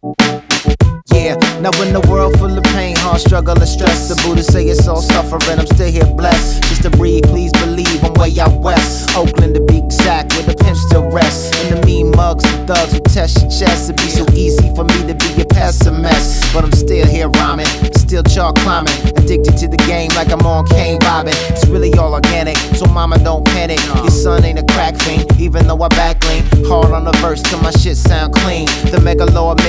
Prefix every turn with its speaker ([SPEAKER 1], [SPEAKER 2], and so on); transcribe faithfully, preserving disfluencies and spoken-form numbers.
[SPEAKER 1] Yeah, now in the world full of pain, hard struggle and stress, the Buddha say it's all suffering, I'm still here blessed. Just to breathe, please believe I'm way out west, Oakland to be exact, where the pimps still rest. And the mean mugs and thugs who test your chest. It'd be so easy for me to be a pessimist, but I'm still here rhyming, still chalk climbing, addicted to the game like I'm on Kane vibing. It's really all organic, so mama don't panic. Your son ain't a crack fiend, even though I back lean hard on the verse till my shit sound clean. The Megalord